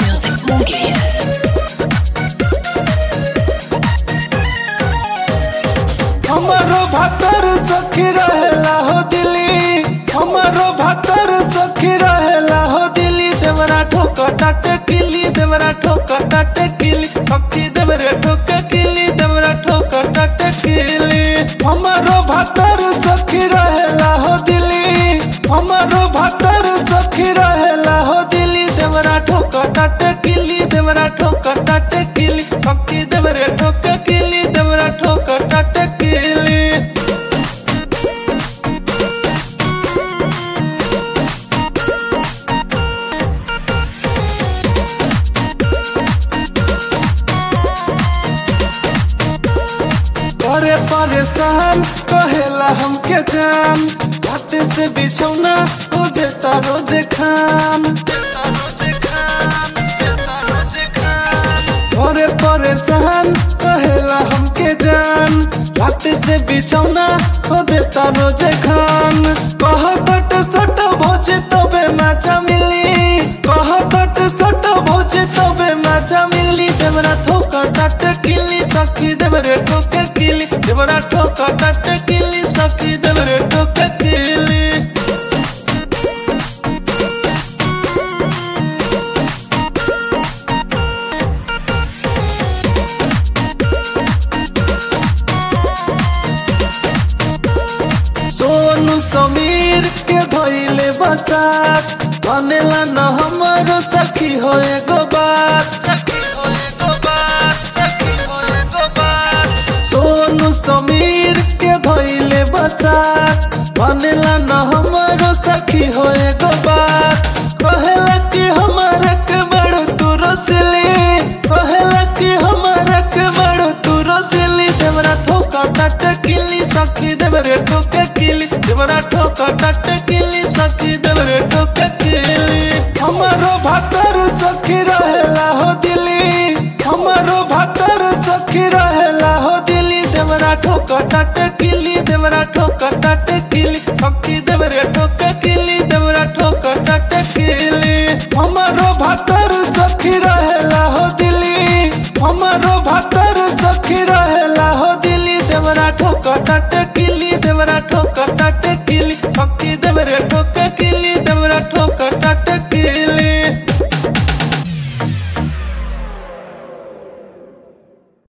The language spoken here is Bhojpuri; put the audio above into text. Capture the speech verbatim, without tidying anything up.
Music Munger. हमारो भातर सखी रहेला हो दिल्ली, हमारो भातर सखी रहेला हो दिल्ली। देवरा ठोका टाटे किली, देवरा ठोका टाटे किली, सखी देवरे ठोका किली, देवरा ठोका टाटे किली। हमारो भातर सखी रहेला हो दिल्ली, हमारो भातर सखी रहेला हो दिल्ली। देवरा ठोका टाटे किली, देवरा ठोका टाटे किली, सखी देवरे ठोका किली, देवरा ठोका टाटे किली। अरे परेशान कहेला हमके जान, हाथ से बिछौना हो देता रोजे खान, देता रोजे खान, देता रोजे खान। अरे परेशान कहेला हमके जान, हाथ से बिछौना हो देता रोजे खान। कह तट सट भोज तबे मजा मिली, कह तट सट भोज तबे मजा मिली। देवरा ठोका टाट किली, सखी देवरे ठोका किली, देवरा ठोका टाट किली, सखी देवरे ठोका किली। सोनू समीर के धोइले बसात, बनेला न हमारो सखी हो एगो बात, सखी हो एगो बात, सखी हो एगो बात। सोनू समीर के धोइले बसात, बनेला न हमारो सखी हो एगो बात। कहेला कि हमारा के बड़ो तू रसली, कहेला कि हमारा के बड़ो तू रसली। देवरा ठोका टाट किली, सखी देवरे ठोका किली, देवरा ठोका टाट किली, सखी देवरे ठोका किली। हमारो भातर सखी रहेला हो दिल्ली, हमारो भातर सखी रहेला हो दिल्ली। देवरा ठोका टाट किली, देवरा ठोका टाट